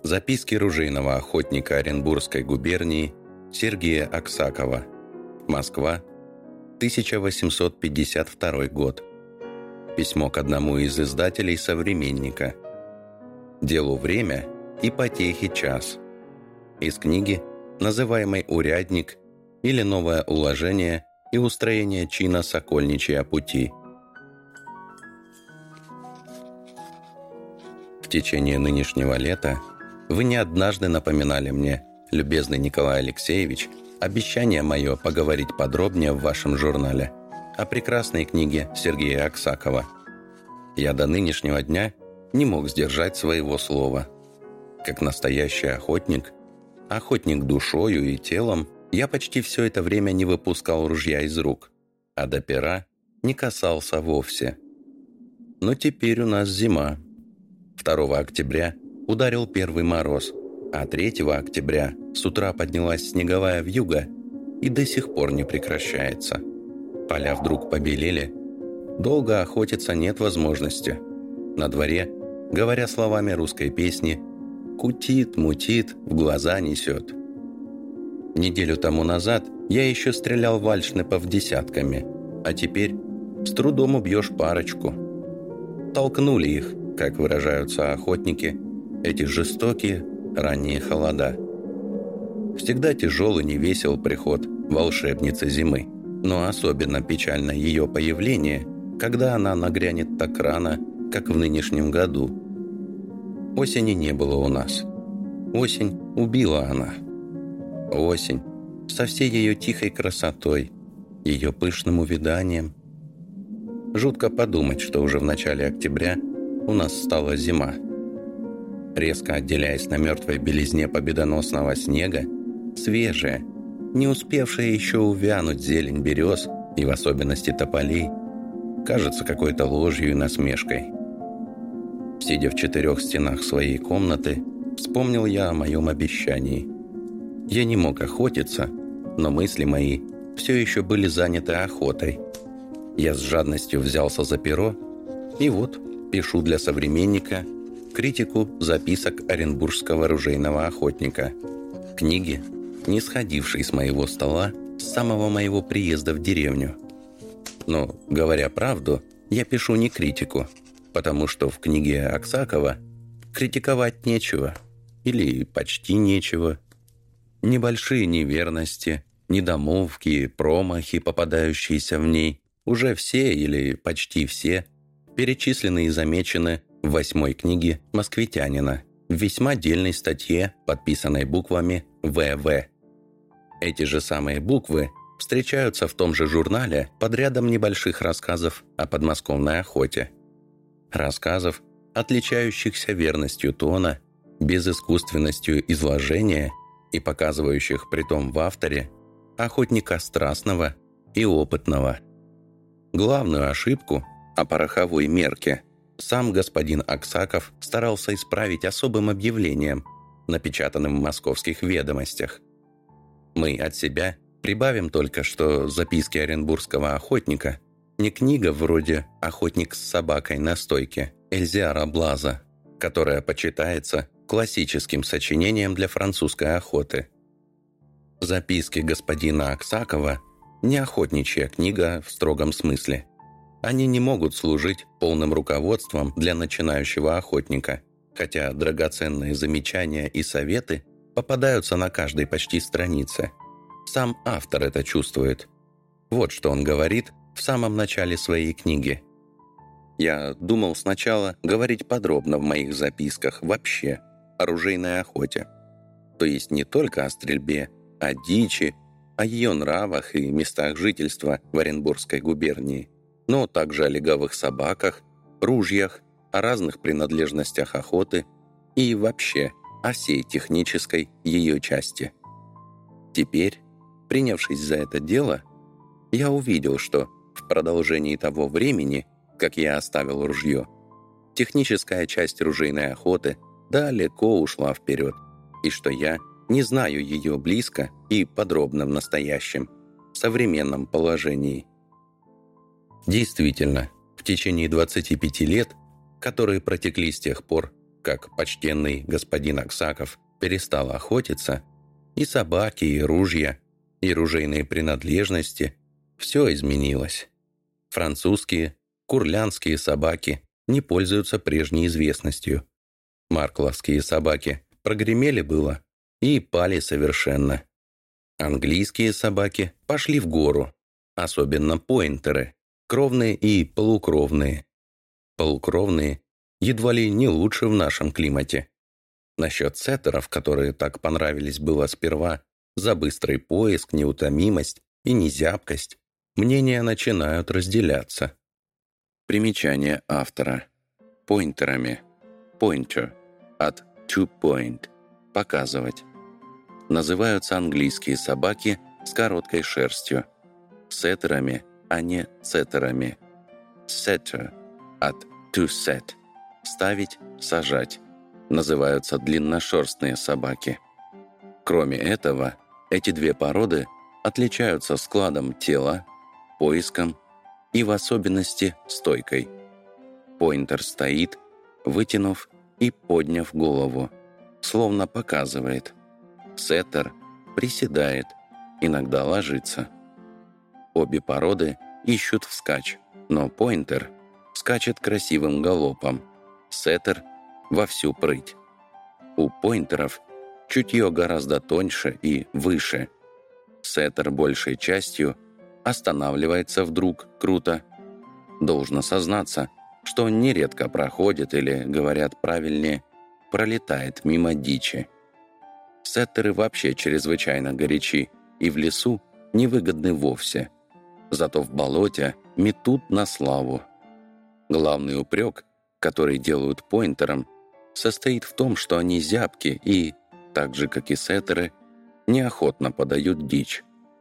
Записки ружейного охотника Оренбургской губернии Сергея Аксакова. Москва, 1852 год. Письмо к одному из издателей «Современника». Делу время и потехе час. Из книги, называемой «Урядник» или «Новое уложение и устроение чина Сокольничья пути». В течение нынешнего лета вы не однажды напоминали мне, любезный Николай Алексеевич, обещание мое поговорить подробнее в вашем журнале о прекрасной книге Сергея Аксакова. Я до нынешнего дня не мог сдержать своего слова. Как настоящий охотник душою и телом, я почти все это время не выпускал ружья из рук, а до пера не касался вовсе. Но теперь у нас зима. 2 октября ударил первый мороз, а 3 октября с утра поднялась снеговая вьюга и до сих пор не прекращается. Поля вдруг побелели, долго охотиться нет возможности. На дворе, говоря словами русской песни, кутит, мутит, в глаза несет. Неделю тому назад я еще стрелял вальшнепов десятками, а теперь с трудом убьешь парочку. Толкнули их, как выражаются охотники, эти жестокие ранние холода. Всегда тяжел и невесел приход волшебницы зимы, но особенно печально ее появление, когда она нагрянет так рано, как в нынешнем году. Осени не было у нас. Осень убила она. Осень со всей ее тихой красотой, ее пышным увяданием. Жутко подумать, что уже в начале октября у нас стала зима. Резко отделяясь на мертвой белизне победоносного снега, свежая, не успевшая еще увянуть зелень берез и в особенности тополей, кажется какой-то ложью и насмешкой. Сидя в 4 стенах своей комнаты, вспомнил я о моем обещании. Я не мог охотиться, но мысли мои все еще были заняты охотой. Я с жадностью взялся за перо, и вот пишу для «Современника» критику записок оренбургского ружейного охотника, книги, не сходившей с моего стола с самого моего приезда в деревню. Но, говоря правду, я пишу не критику, потому что в книге Аксакова критиковать нечего, или почти нечего. Небольшие неверности, недомолвки, промахи, попадающиеся в ней, уже все или почти все перечислены и замечены в 8 книге «Москвитянина» в весьма дельной статье, подписанной буквами «ВВ». Эти же самые буквы встречаются в том же журнале под рядом небольших рассказов о подмосковной охоте. Рассказов, отличающихся верностью тона, безыскусственностью изложения и показывающих притом в авторе охотника страстного и опытного. Главную ошибку о пороховой мерке сам господин Аксаков старался исправить особым объявлением, напечатанным в московских ведомостях. Мы от себя прибавим только, что записки оренбургского охотника не книга вроде «Охотник с собакой на стойке» Эльзиара Блаза, которая почитается классическим сочинением для французской охоты. Записки господина Аксакова не охотничья книга в строгом смысле. Они не могут служить полным руководством для начинающего охотника, хотя драгоценные замечания и советы попадаются на каждой почти странице. Сам автор это чувствует. Вот что он говорит в самом начале своей книги. Я думал сначала говорить подробно в моих записках вообще о оружейной охоте. То есть не только о стрельбе, о дичи, о ее нравах и местах жительства в Оренбургской губернии, но также о леговых собаках, ружьях, о разных принадлежностях охоты и вообще о всей технической ее части. Теперь, принявшись за это дело, я увидел, что в продолжении того времени, как я оставил ружье, техническая часть ружейной охоты далеко ушла вперед, и что я не знаю ее близко и подробно в настоящем, современном положении. Действительно, в течение 25 лет, которые протекли с тех пор, как почтенный господин Аксаков перестал охотиться, и собаки, и ружья, и ружейные принадлежности – все изменилось. Французские, курляндские собаки не пользуются прежней известностью. Маркловские собаки прогремели было и пали совершенно. Английские собаки пошли в гору, особенно пойнтеры, кровные и полукровные. Полукровные едва ли не лучше в нашем климате. Насчет сеттеров, которые так понравились было сперва за быстрый поиск, неутомимость и незябкость, мнения начинают разделяться. Примечание автора. Пойнтерами. Pointer. От to point. Показывать. Называются английские собаки с короткой шерстью. Сеттерами, а не цеттерами. Setter. От to set. Ставить, сажать. Называются длинношерстные собаки. Кроме этого, эти две породы отличаются складом тела, поиском и в особенности стойкой. Пойнтер стоит, вытянув и подняв голову, словно показывает. Сеттер приседает, иногда ложится. Обе породы ищут вскачь, но пойнтер скачет красивым галопом, сеттер во всю прыть. У пойнтеров чутье гораздо тоньше и выше. Сеттер большей частью останавливается вдруг круто. Должно сознаться, что он нередко проходит или, говорят правильнее, пролетает мимо дичи. Сеттеры вообще чрезвычайно горячи и в лесу невыгодны вовсе. Зато в болоте метут на славу. Главный упрек, который делают пойнтерам, состоит в том, что они зябки и, так же как и сеттеры, неохотно подают дичь.